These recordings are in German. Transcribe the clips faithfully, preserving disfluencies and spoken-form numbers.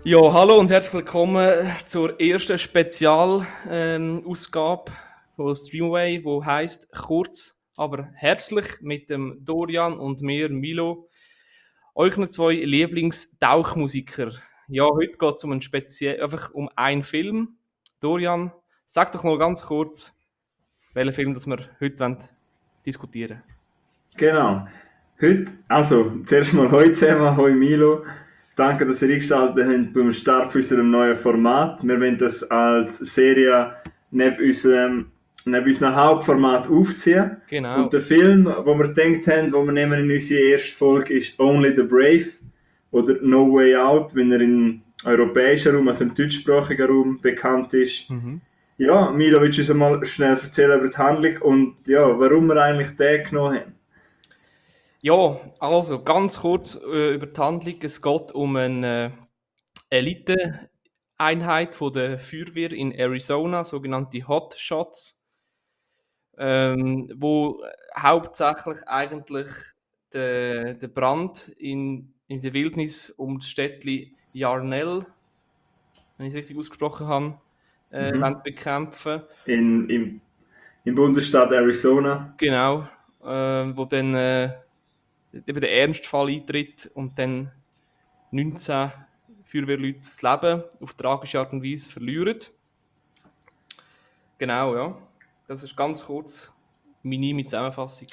Ja, hallo und herzlich willkommen zur ersten Spezialausgabe ähm, Ausgabe von Streamway, wo heißt kurz, aber herzlich mit dem Dorian und mir, Milo, euch zwei Lieblingstauchmusiker. Ja, heute geht es um einen speziell, einfach um einen Film. Dorian, sag doch mal ganz kurz, welchen Film das wir heute wollen diskutieren. Genau. Heute, also zuerst mal heute zusammen, hoi Milo. Danke, dass ihr eingeschaltet habt beim Start von unserem neuen Format. Wir wollen das als Serie neben unserem, neben unserem Hauptformat aufziehen. Und Genau. der Film, wo wir gedacht haben, wo wir nehmen in unsere erste Folge, ist Only the Brave oder No Way Out, wenn er im europäischen Raum, also im deutschsprachigen Raum bekannt ist. Mhm. Ja, Milo, willst du uns mal schnell erzählen über die Handlung und ja, warum wir eigentlich den genommen haben? Ja, also ganz kurz äh, über die Handlung. Es geht um eine äh, Elite-Einheit von der Feuerwehr in Arizona, sogenannte Hot Shots, ähm, wo hauptsächlich eigentlich der, der Brand in, in der Wildnis um das Städtchen Yarnell, wenn ich es richtig ausgesprochen habe, äh, wollen Mhm. bekämpfen. in, im, im Bundesstaat Arizona. Genau, äh, wo dann äh, eben der Ernstfall eintritt und dann neunzehn Feuerwehrleute das Leben auf tragische Art und Weise verlieren. Genau, ja. Das ist ganz kurz meine Zusammenfassung.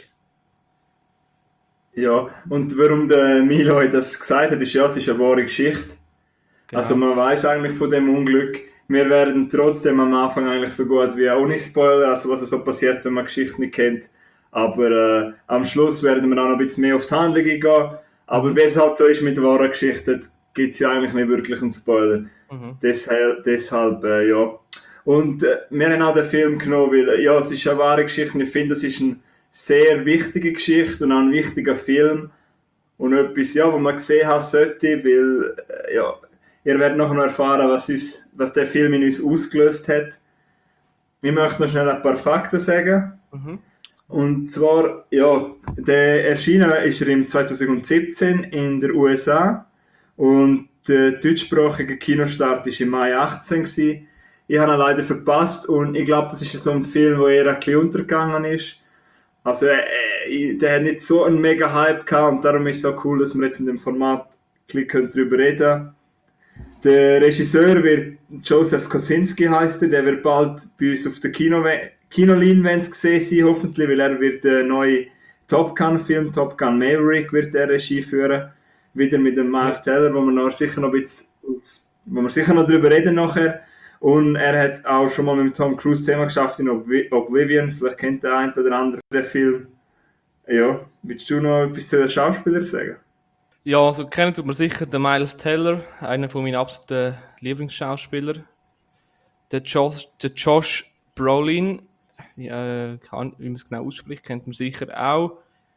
Ja, und warum der Milo das gesagt hat, ist ja, es ist eine wahre Geschichte. Also Genau. man weiß eigentlich von dem Unglück. Wir werden trotzdem am Anfang eigentlich so gut wie ohne Spoiler, also was so passiert, wenn man Geschichte nicht kennt. Aber äh, am Schluss werden wir auch noch ein bisschen mehr auf die Handlung eingehen. Aber Mhm. wie es halt so ist mit wahrer Geschichte, gibt es ja eigentlich nicht wirklich einen Spoiler. Mhm. Deshalb, deshalb äh, ja. Und äh, wir haben auch den Film genommen, weil äh, ja, es ist eine wahre Geschichte. Ich finde, es ist eine sehr wichtige Geschichte und auch ein wichtiger Film. Und etwas, ja, was man gesehen haben sollte, weil äh, ja, ihr werdet nachher noch erfahren, was, uns, was der Film in uns ausgelöst hat. Ich möchte noch schnell ein paar Fakten sagen. Mhm. Und zwar, ja, der erschienen ist er im zwanzig siebzehn in der U S A und der deutschsprachige Kinostart war im Mai achtzehn gewesen. Ich habe ihn leider verpasst und ich glaube, das ist so ein Film, der eher ein bisschen untergegangen ist. Also äh, der hat nicht so einen mega Hype gehabt und darum ist es so cool, dass wir jetzt in dem Format ein bisschen darüber reden können. Der Regisseur wird Joseph Kosinski heißt er, der wird bald bei uns auf der Kino Kinoleinwand gesehen sein, hoffentlich, weil er wird den neuen Top Gun Film, Top Gun Maverick, wird er Regie führen. Wieder mit dem Ja. Miles Teller, wo wir noch sicher noch ein bisschen, wo wir sicher noch drüber reden nachher. Und er hat auch schon mal mit Tom Cruise zusammen geschafft in Oblivion, vielleicht kennt der eine oder andere den Film. Ja, willst du noch etwas zu den Schauspielern sagen? Ja, also kennen tut man sicher den Miles Teller, einer von meinen absoluten Lieblingsschauspieler. Der Josh, der Josh Brolin, ja, kann, wie man es genau ausspricht, kennt man sicher auch.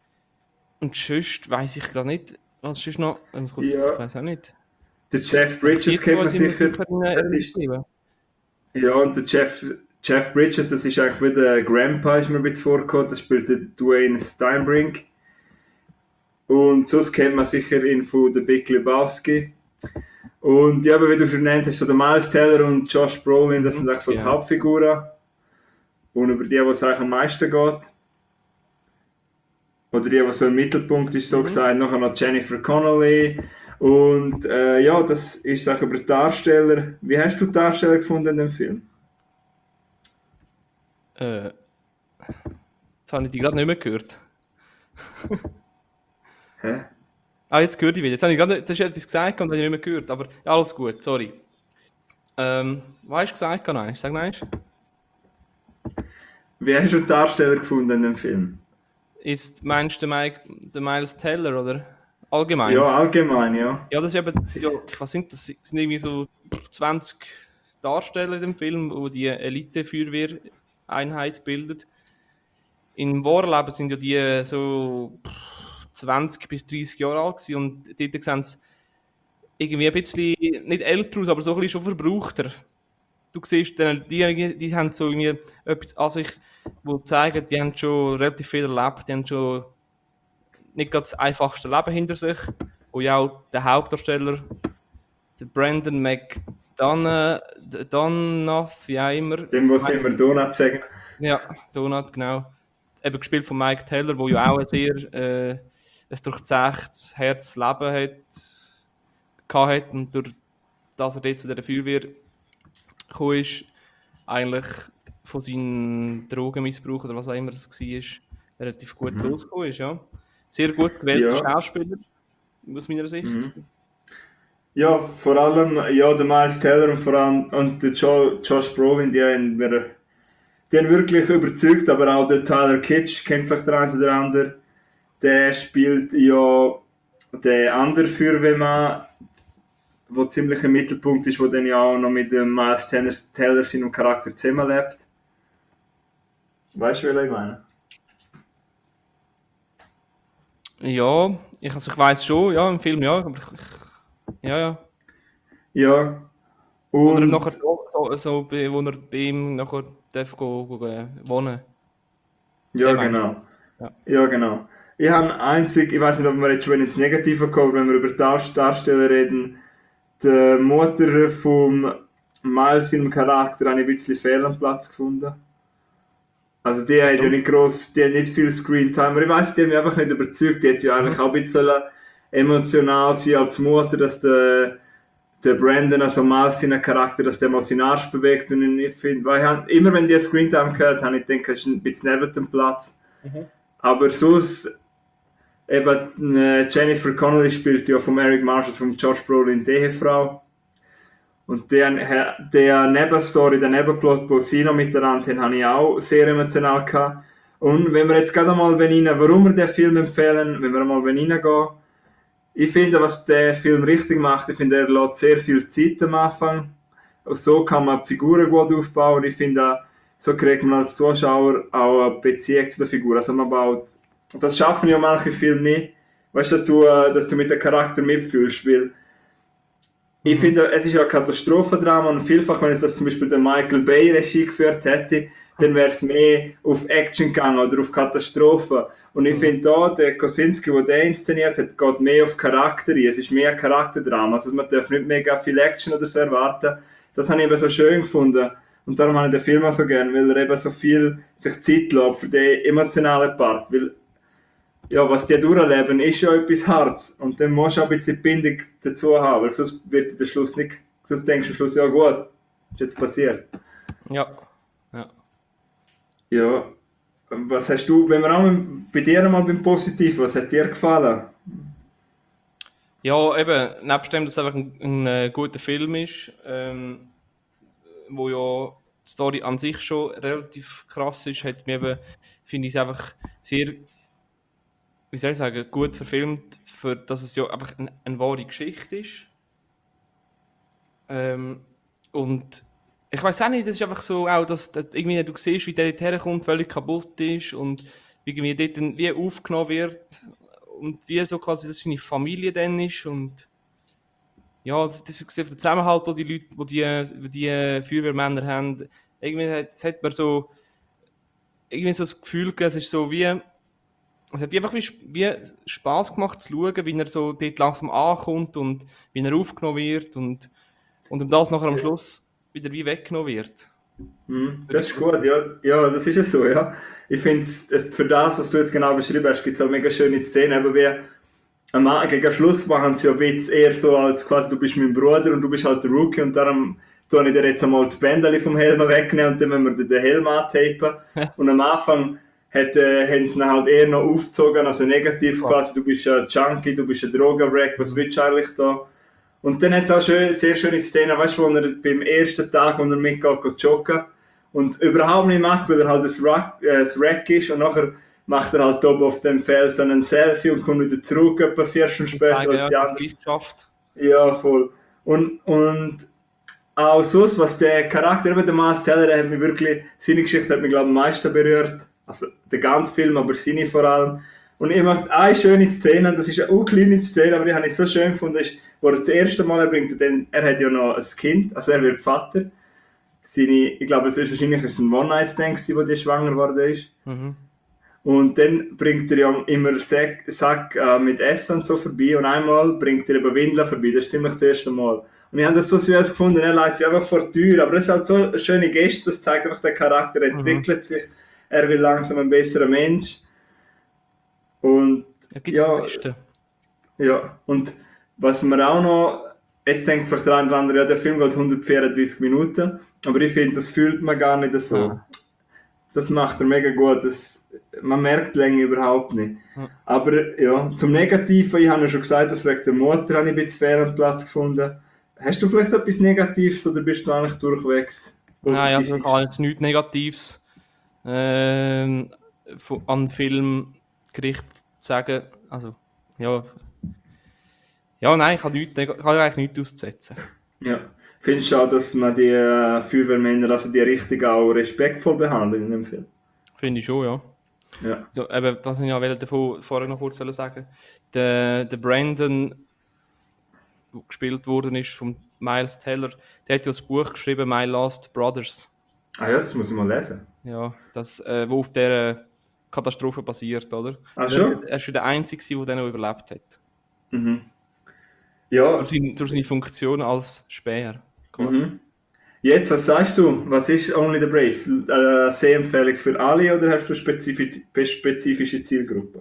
Und sonst weiß ich gerade nicht, was sonst noch, ich muss kurz, ich Ja, weiß auch nicht. der Jeff Einfach die Bridges kennt zwei man sind mir sicher. sicher in Das Erinnerung ist, geblieben. ja, und der Jeff, Jeff Bridges, das ist eigentlich wie der Grandpa, ist mir ein bisschen vorgekommen. Das spielt der Dwayne Steinbrink. Und sonst kennt man sicher ihn von The Big Lebowski. Und ja, aber wie du schon genannt hast, so der Miles Teller und Josh Brolin, das sind Mhm, eigentlich so die genau. Hauptfiguren. Und über die, wo es eigentlich am meisten geht. Oder die, was so im Mittelpunkt ist, so Mhm. gesagt. Nachher noch Jennifer Connelly. Und äh, ja, das ist auch über die Darsteller. Wie hast du die Darsteller gefunden in dem Film? Äh, Jetzt habe ich die gerade nicht mehr gehört. Hä? Ah, jetzt höre ich wieder. Jetzt habe ich gerade, das ist etwas gesagt und habe ich nicht mehr gehört. Aber ja, alles gut, sorry. Ähm, was hast du gesagt? Nein, sag nein. Wie hast du die Darsteller gefunden in dem Film? Jetzt meinst du den, Mike, den Miles Teller, oder? Allgemein? Ja, allgemein, ja. Ja, das ist eben, Es ja, ist, was sind das? Das sind irgendwie so zwanzig Darsteller in dem Film, wo die Elite-Feuerwehr-Einheit bildet. Im wahren Leben sind ja die so zwanzig bis dreißig Jahre alt gewesen und dort sehen sie irgendwie ein bisschen, nicht älter aus, aber so ein bisschen schon verbrauchter. Du siehst, dann, die, die haben so irgendwie etwas an sich, wo zeigen, die haben schon relativ viel erlebt, die haben schon nicht ganz das einfachste Leben hinter sich, wo ja auch der Hauptdarsteller der Brandon McDonough, Donough, wie auch immer. Dem, was immer Donut sagen. Ja, Donut, genau. Eben gespielt von Mike Taylor, der ja auch ein sehr äh, ein durchzechtes Herzleben hat, gehabt hat und durch das er dort zu dieser Feuerwehr gekommen ist, eigentlich von seinem Drogenmissbrauch oder was auch immer es war, relativ gut Mhm. losgekommen ist, ja. Sehr gut gewählter Ja. Schauspieler, aus meiner Sicht. Mhm. Ja, vor allem ja, der Miles Teller und vor allem und der jo Josh Brolin, die haben, mir, die haben wirklich überzeugt, aber auch der Tyler Kitsch, kennt vielleicht der eine oder andere, der spielt ja den anderen Feuerwehrmann, der ziemlich im Mittelpunkt ist, der dann ja auch noch mit dem Miles Teller, Teller seinem Charakter zusammenlebt. Weißt du, was ich meine? Ja, ich, also ich weiß schon, ja, im Film ja, aber ich, ich, ja, ja. Ja, Wo er und nachher so, so bei, wo er bei ihm nachher darf go, go, go wohnen. ja, Den meinst genau. du? Ja. Ja, genau. Ich habe einzig, ich weiß nicht, ob wir jetzt schon ins Negative kommen, wenn wir über Dar Darsteller reden, die Mutter vom Miles im Charakter habe ich ein bisschen fehl am Platz gefunden. Also die hat ja Wieso? nicht gross, die hat nicht viel Screentime, aber ich weiß, die hat mich einfach nicht überzeugt. Die hat ja eigentlich Mhm. auch ein bisschen emotional sein als Mutter, dass der, der Brandon, also Miles seinen Charakter, dass der mal seinen Arsch bewegt und ich finde, weil ich hab, immer wenn die Screentime gehört, habe ich gedacht, das ist ein bisschen neben dem Platz. Mhm. Aber sonst, eben äh, Jennifer Connelly spielt ja von Eric Marshall, von Josh Brolin die Ehefrau. Und der, der Nebenstory, der Nebenplot, wo sie noch miteinander haben, habe ich auch sehr emotional gehabt. Und wenn wir jetzt gerade mal rein, warum wir den Film empfehlen, wenn wir mal reingehen, ich finde, was der Film richtig macht, ich finde, er lässt sehr viel Zeit am Anfang. Und so kann man die Figuren gut aufbauen. Ich finde, so kriegt man als Zuschauer auch eine Beziehung zu der Figur. Also man baut, das schaffen ja manche Filme nicht, weißt du, dass du, äh, dass du mit dem Charakter mitfühlst, weil ich Mhm. finde, es ist ja ein Katastrophendrama und vielfach, wenn es das zum Beispiel der Michael Bay Regie geführt hätte, dann wäre es mehr auf Action gegangen oder auf Katastrophen. Und ich Mhm. finde da, der Kosinski, der den inszeniert hat, geht mehr auf Charakter ein. Es ist mehr ein Charakterdrama. Also man darf nicht mega viel Action oder so erwarten. Das habe ich eben so schön gefunden. Und darum habe ich den Film auch so gerne, weil er eben so viel sich Zeit lässt für den emotionalen Part. Weil ja, was die durchleben, ist ja etwas Hartes. Und dann musst du auch ein bisschen Bindung dazu haben, weil sonst wird der Schluss nicht, sonst denkst du am Schluss, ja gut, ist jetzt passiert. Ja. Ja. Ja, was hast du, wenn wir auch bei dir mal beim Positiven, was hat dir gefallen? Ja, eben, nebst dem, dass es einfach ein, ein äh, guter Film ist, ähm, wo ja die Story an sich schon relativ krass ist, hat mir eben, finde ich es einfach sehr, wie soll ich sagen, gut verfilmt, für dass es ja einfach eine, eine wahre Geschichte ist. Ähm, und ich weiß auch nicht, das ist einfach so, auch, dass, dass irgendwie du siehst, wie der dort herkommt, völlig kaputt ist und wie irgendwie dort dann wie aufgenommen wird und wie so quasi das seine Familie dann ist und ja, das, das ist der Zusammenhalt, den die Leute, wo die, wo die Feuerwehrmänner haben. Irgendwie hat, es hat man so, irgendwie so das Gefühl gegeben, es ist so wie, es hat einfach wie, wie Spaß gemacht zu schauen, wie er so dort langsam ankommt und wie er aufgenommen wird und, und um das nachher am Schluss wieder wie weggenommen wird. Hm, das ist gut, ja, ja, das ist es so, ja. Ich finde, für das, was du jetzt genau beschrieben hast, gibt es auch mega schöne Szenen, eben wie am A- gegen Schluss machen sie ja Witz eher so, als quasi du bist mein Bruder und du bist halt der Rookie und darum tue ich dir jetzt einmal das Bändeli vom Helm wegnehmen und dann müssen wir dir den Helm antapen. Und am Anfang hat, äh, haben sie ihn halt eher noch aufgezogen, also negativ quasi, du bist ein Junkie, du bist ein Drogenwreck, was willst du eigentlich da? Und dann hat es auch schön, sehr schöne Szenen, weißt du, wo er beim ersten Tag, wo er mitgeht, geht joggen und überhaupt nicht macht, weil er halt das Rack, äh, das Rack ist und nachher macht er halt oben auf dem Felsen ein Selfie und kommt wieder zurück, etwa vier Stunden Und später zeigen, als ja, die das anderen. gleich geschafft. Ja, voll. Und, und auch sonst, was der Charakter, eben der Miles Teller, der hat mich wirklich, seine Geschichte hat mich, glaube ich, am meisten berührt. Also der ganze Film, aber seine vor allem. Und ich mache eine schöne Szene, das ist eine kleine Szene, aber die habe ich so schön gefunden, ist, wo er das erste Mal er bringt, denn er hat ja noch ein Kind, also er wird Vater. Seine, ich glaube, es ist wahrscheinlich ein One-Night-Stand, wo die schwanger geworden ist. Mhm. Und dann bringt er ja immer Sack, Sack äh, mit Essen und so vorbei und einmal bringt er eben Windeln vorbei, das ist ziemlich das erste Mal. Und ich habe das so süß gefunden, er leitet sich einfach vor die Tür. Aber das ist halt so eine schöne Geste, das zeigt einfach, der Charakter entwickelt sich, er wird langsam ein besserer Mensch. Und Da gibt es die ja, Besten. ja, und was mir auch noch, jetzt denkt vielleicht der eine oder andere, ja, der Film geht hundertvierunddreißig Minuten, aber ich finde, das fühlt man gar nicht so. Ja. Das macht er mega gut, das, man merkt die Länge überhaupt nicht. Ja. Aber ja, zum Negativen, ich habe ja schon gesagt, dass wegen der Mutter habe ich ein bisschen fehl am Platz gefunden. Hast du vielleicht etwas Negatives oder bist du eigentlich durchwegs Nein, positiv? also ich habe jetzt nichts Negatives ähm, von- an Film gerichtet zu sagen. Also, ja. Ja, nein, ich habe, nichts, ich habe eigentlich nichts auszusetzen. Ja. Findest du auch, dass man die äh, Feuerwehrmänner, also die richtig auch respektvoll behandelt in dem Film? Finde ich schon, ja. Ja. So, eben, das ich ja wollte davon vorher noch kurz sagen. Der, der Brandon, der gespielt worden ist von Miles Teller, der hat ja das Buch geschrieben, My Last Brothers. Ah ja, das muss ich mal lesen. Ja, das, äh, wo auf dieser Katastrophe basiert, oder? Ah Er, schon? er ist ja der Einzige, der den noch überlebt hat. Mhm. Ja. Durch seine, durch seine Funktion als Späher. quasi. Mhm. Jetzt, was sagst du? Was ist Only the Brave? Eine Sehempfehlung für alle oder hast du spezifisch, spezifische Zielgruppen?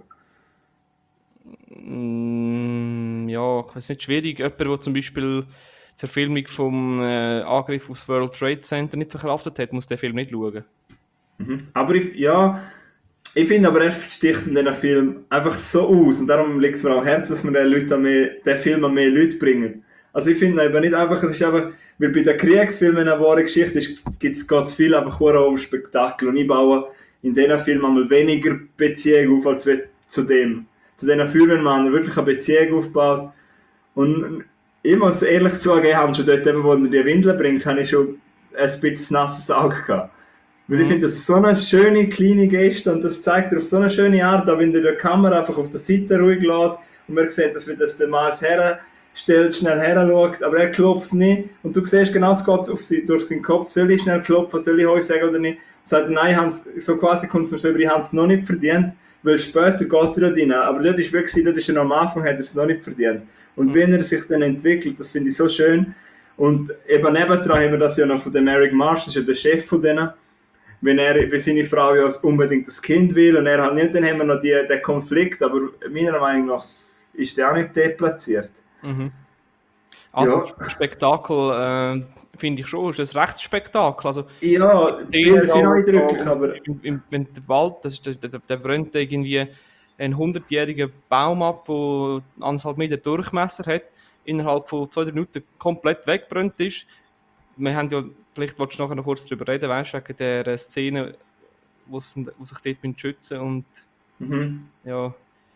Mm, ja, ich weiß nicht, schwierig. Jemand, der zum Beispiel die Verfilmung vom äh, Angriff aufs World Trade Center nicht verkraftet hat, muss den Film nicht schauen. Mhm. Aber ich, ja, ich finde aber, er sticht in diesem Film einfach so aus und darum liegt es mir auch am Herzen, dass wir den, Leuten an mehr, den Film an mehr Leute bringen. Also ich finde eben nicht einfach, es ist einfach, weil bei den Kriegsfilmen eine wahre Geschichte ist, gibt es ganz viel einfach nur um Spektakel und ich baue in diesen Filmen einmal weniger Beziehung auf, als zu dem. Zu diesen Feuerwehrmännern wirklich eine Beziehung aufbaut und ich muss ehrlich zugeben, haben schon dort, eben, wo er die Windeln bringt, habe ich schon ein bisschen nasses Auge gehabt. Weil ich Mhm. finde, das ist so eine schöne kleine Geste und das zeigt er auf so eine schöne Art, auch wenn der die Kamera einfach auf der Seite ruhig lässt und man sieht, dass wenn das der Miles herstellt, schnell her schaut, aber er klopft nicht und du siehst genau, es geht auf sie, durch seinen Kopf, soll ich schnell klopfen, soll ich euch sagen oder nicht? Und sagt er, nein, Hans, so quasi kommt es mir so über, ich habe es noch nicht verdient, weil später geht er rein, aber dort ist wirklich, dort ist er am Anfang, hat er es noch nicht verdient. Und wenn er sich dann entwickelt, das finde ich so schön. Und eben nebendran haben wir das ja noch von dem Eric Marsh, das ist ja der Chef von denen, wenn er, wenn seine Frau ja unbedingt das Kind will und er halt nicht, dann haben wir noch die, den Konflikt, aber meiner Meinung nach ist der auch nicht deplatziert. Mhm. Also Ja, Spektakel äh, finde ich schon, ist ein rechtes Spektakel. Also ja die Szene Bilder sind da, auch da eindrücklich, um, aber im, im, wenn der Wald, das ist der, der, der brennt irgendwie einen hundertjährigen Baum ab, der anderthalb Meter Durchmesser hat, innerhalb von zwei, drei Minuten komplett weggebrannt ist. Wir haben ja, vielleicht willst du nachher noch kurz darüber reden, weißt du, wegen der Szene, wo sie wo sich dort schützen und mhm. ja,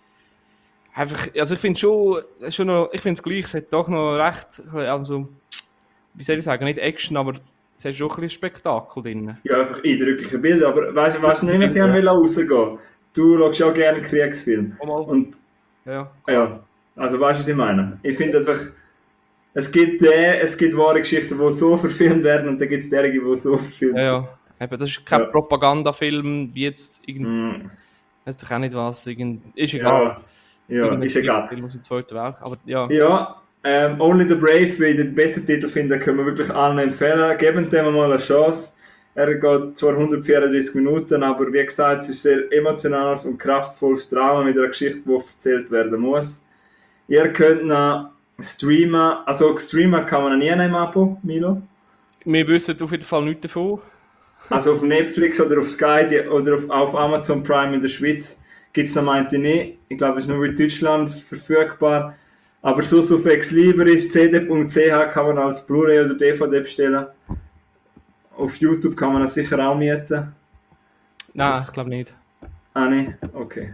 einfach, also ich finde schon, schon noch, ich finde es gleich, es hat doch noch recht, also, wie soll ich sagen, nicht Action, aber es hat schon ein bisschen Spektakel drin. Ja, einfach eindrückliche Bilder, aber weißt du, weißt du nicht, was ich Ja. wollte rausgehen? Du schaust auch gerne Kriegsfilme. Auch mal. Und Ja, klar. ja, also weißt du, was ich meine? Ich finde einfach, es gibt der, es gibt wahre Geschichten, die so verfilmt werden und dann gibt es derige, die so verfilmt Ja, werden. ja. Eben, das ist kein Ja. Propagandafilm, wie jetzt irgend, Mm, weiß doch auch nicht was, irgend, ist egal. ja, ja, Irgendein ist egal. Film aus dem Zweiten Weltkrieg, aber ja. Ja, ähm, Only the Brave, wie ich den besten Titel finde, können wir wirklich allen empfehlen. Geben dem mal eine Chance. Er geht zwar hundertvierunddreißig Minuten, aber wie gesagt, es ist ein sehr emotionales und kraftvolles Drama mit einer Geschichte, die erzählt werden muss. Ihr könnt ihn streamen, also streamen kann man ihn nie im Abo, Milo. Wir wissen auf jeden Fall nichts davon. Also auf Netflix oder auf Sky die, oder auf, auf Amazon Prime in der Schweiz gibt es noch meinte nicht. Ich glaube, es ist nur in Deutschland verfügbar. Aber so auf Ex Libris, c d punkt c h kann man als Blu-ray oder D V D bestellen. Auf YouTube kann man das sicher auch mieten. Nein, ich glaube nicht. Ah, nicht? Okay.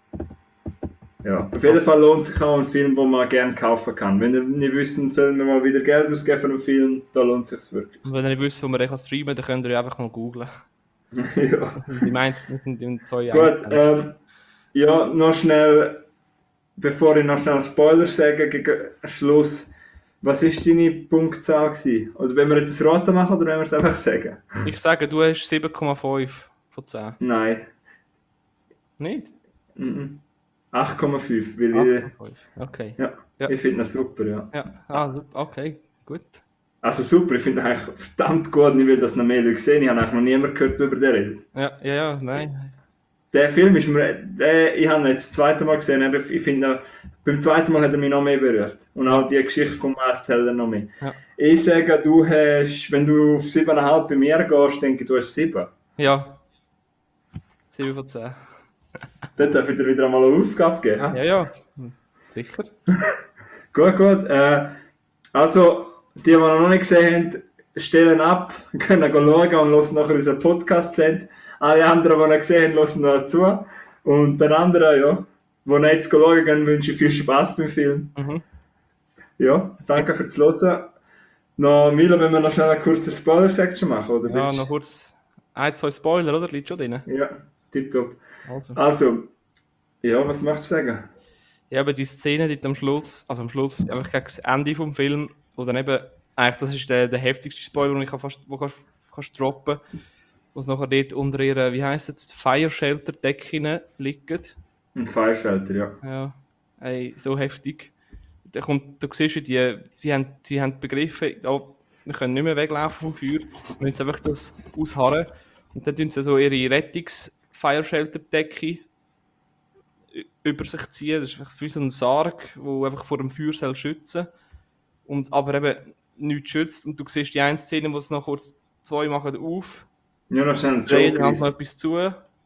Ja, auf jeden Fall lohnt sich auch ein Film, den man gerne kaufen kann. Wenn ihr nicht wissen, sollen wir mal wieder Geld ausgeben für einen Film, da lohnt es sich wirklich. Und wenn ihr nicht wisst, wo man den streamen kann, dann könnt ihr einfach mal googlen. Ja. Die meint, wir sind in zwei Gut, ähm, ja, noch schnell, bevor ich noch schnell Spoiler sage, gegen Schluss, was ist deine Punktzahl gewesen? Oder wenn wir jetzt ein Raten machen oder wenn wir es einfach sagen? Ich sage, du hast sieben Komma fünf von zehn. Nein. Nicht? Mhm. acht Komma fünf, weil acht ich, Komma fünf. Okay. ja, Ja. ich finde das super, ja. Ja, ah, super. Okay. gut. Also super, ich finde ihn eigentlich verdammt gut, ich will das noch mehr Leute sehen. Ich habe eigentlich noch niemanden gehört, der über den redet. Ja, ja, ja, nein. Der Film ist mir, der, ich habe ihn jetzt das zweite Mal gesehen, aber ich finde, beim zweiten Mal hat er mich noch mehr berührt. Und Ja, auch die Geschichte von Miles Teller noch mehr. ja. Ich sage, du hast, wenn du auf sieben Komma fünf bei mir gehst, denke ich, du hast sieben. Ja, sieben von zehn. Dort darf ich dir wieder einmal eine Aufgabe geben. Ja, He? ja, sicher. Gut, gut. Äh, also, die, die noch nicht gesehen haben, stellen ab, können schauen und hören nachher unseren Podcast sehen. Alle anderen, die noch gesehen haben, hören noch zu. Und den anderen, ja, die noch jetzt schauen gehen, wünsche ich viel Spaß beim Film. Mhm. Ja, danke fürs Hören. Noch, Milo, wenn wir noch schnell eine kurze Spoiler-Section machen, oder? Ja, willst noch kurz ein, zwei Spoiler, oder? Liegt schon drin. du? Ja, tipptopp. Also. Also, ja, was möchtest du sagen? Ja, aber die Szene dort am Schluss, also am Schluss, einfach gegen das Ende vom Film, wo dann eben, eigentlich das ist der, der heftigste Spoiler, den ich kann fast, wo kannst, kannst droppen, wo es nachher dort unter ihrer, wie heisst es, Fire Shelter Decke liegt. Ein Fire Shelter, ja. Ja, ey, so heftig. Da kommt, du siehst, wie die, sie haben, sie haben begriffen, oh, wir können nicht mehr weglaufen vom Feuer, wir müssen einfach das ausharren. Und dann tun sie so ihre Rettungs-Fire Shelter Decke über sich ziehen. Das ist einfach wie so ein Sarg, der einfach vor dem Feuer soll schützen und aber eben nichts schützt. Und du siehst die eine Szene, wo es noch kurz zwei machen auf, Ja, noch schnell ein drehen Joke. dann noch etwas zu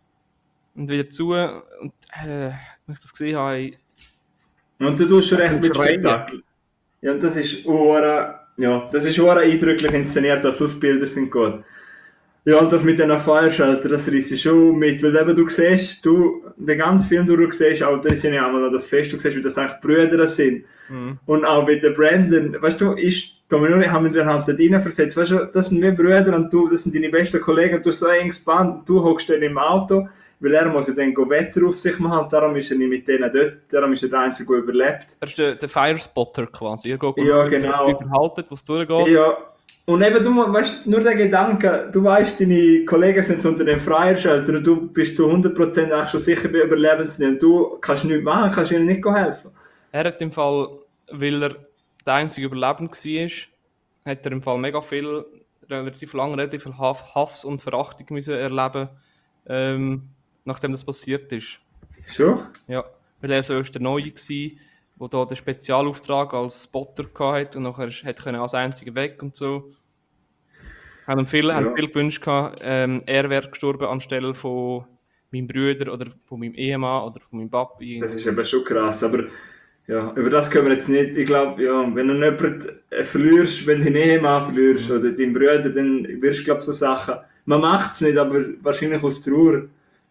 und wieder zu. Und äh, wenn ich das gesehen habe, ich, Und du tust schon recht mit Schreien. Spektakel. Ja, und das ist ura, ja, das ist ura eindrücklich inszeniert, also die Bilder sind gut. Ja, und das mit den Fire Shelter, das reißt schon mit, weil eben du siehst, du, den ganzen Film durch, du siehst, auch da sind ja einmal noch das Fest, du siehst, wie das eigentlich Brüder sind. mhm. Und auch mit der Brandon, weißt du, ich, Dominori, haben wir dann halt dort reinversetzt, weißt du, das sind wie Brüder und du, das sind deine besten Kollegen und du hast so ein enges Band, du hockst dann im Auto, weil er muss ja dann go Wetter auf sich machen, darum ist er nicht mit denen dort, darum ist er der Einzige, der überlebt. Er ist der, der Firespotter quasi. Er geht Ja, genau. überhalten, wo es durchgeht. Ja, und eben, du weißt, nur der Gedanke, du weißt, deine Kollegen sind so unter dem Fire Shelter und du bist zu hundert Prozent eigentlich schon sicher bei Überlebensnähe und du kannst nichts machen, kannst ihnen nicht helfen. Er hat im Fall, weil er der einzige Überlebende war, hat er im Fall mega viel, relativ lange, relativ viel Hass und Verachtung müssen erleben, ähm, nachdem das passiert ist. Schon? Ja, weil er so erst der Neue war, der da den Spezialauftrag als Spotter hatte und nachher hat können als einziger weg und so. Haben viele, Ja. haben viele gewünscht, ähm, er wäre gestorben anstelle von meinem Bruder oder von meinem Ehemann oder von meinem Papi. Das ist eben schon krass, aber ja, über das können wir jetzt nicht, ich glaube, ja, wenn du jemanden äh, verlierst, wenn du deinen Ehemann verlierst oder deinen Bruder, dann wirst du, glaube ich, so Sachen, man macht es nicht, aber wahrscheinlich aus Trauer.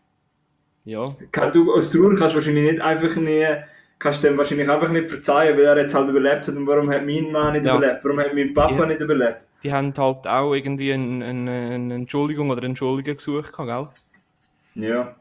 Ja. Kann, du, aus Trauer kannst du wahrscheinlich nicht einfach nie, kannst dem wahrscheinlich einfach nicht verzeihen, weil er jetzt halt überlebt hat und warum hat mein Mann nicht Ja. überlebt, warum hat mein Papa Ja. nicht überlebt. Die haben halt auch irgendwie eine, eine, eine Entschuldigung oder Entschuldigung gesucht, gell? Ja.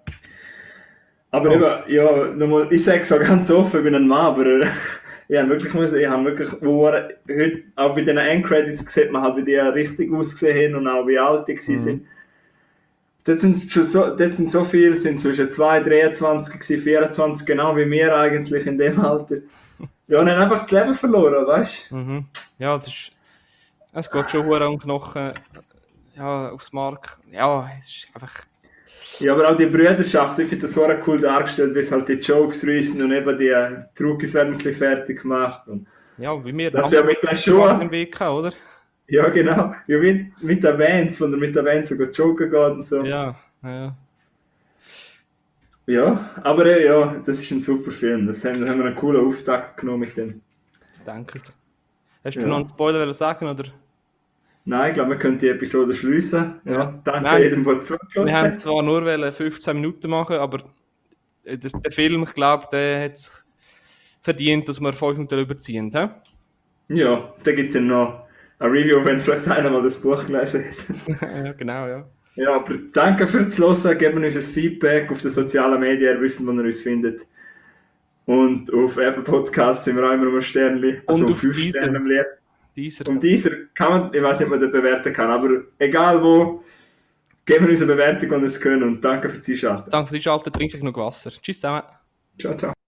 Aber Oh. eben, ja, nochmal, ich sage es auch ganz offen, ich bin ein Mann, aber äh, ich habe wirklich, müssen, ich habe wirklich, wo er, heute, auch bei den Endcredits sieht man halt, wie die richtig ausgesehen haben und auch wie alt die Mhm. sind. Dort sind schon so, dort sind so viele, sind zwischen zwei, dreiundzwanzig gewesen, vierundzwanzig, genau wie wir eigentlich in dem Alter. Ja, und haben einfach das Leben verloren, weißt du? Mhm. Ja, das ist, es geht schon hure um Knochen, ja, aufs Mark. Ja, es ist einfach, Ja, aber auch die Brüderschaft, ich finde das so cool dargestellt, wie es halt die Jokes reissen und eben die Trugis werden ein bisschen fertig gemacht. Und ja, wie wir das ja mit den Schuhen. im Weg haben, oder? Ja, genau. Ja, wie mit den Bands, wenn er mit den Bands sogar joggen geht und so. Ja, ja. Ja, aber äh, ja, das ist ein super Film. Das haben, da haben wir einen coolen Auftakt genommen mit dem. Ich denke es. Hast du Ja. noch einen Spoiler sagen, oder? Nein, ich glaube, wir können die Episode schließen. Ja, Ja. danke Nein. jedem, der Wir zugelassen haben hat. zwar nur wollen fünfzehn Minuten machen, aber der, der Film, ich glaube, der hat es verdient, dass wir fünf Minuten überziehen. He? Ja, da gibt es dann noch ein Review, wenn vielleicht einer mal das Buch gelesen hat. Ja, genau, ja. Ja, aber danke fürs Hören. Gebt uns ein Feedback auf den sozialen Medien, ihr wisst, wo ihr uns findet. Und auf Apple Podcasts sind wir auch immer um ein Sternchen. Also Und um auf fünf Deezer. Sterne im Lied. Dieser. Und dieser kann man, ich weiß nicht, ob man den bewerten kann, aber egal wo, geben wir uns eine Bewertung, wenn wir es können. Und danke fürs Einschalten. Danke für die Schalte, trinke ich noch Wasser. Tschüss zusammen. Ciao, ciao.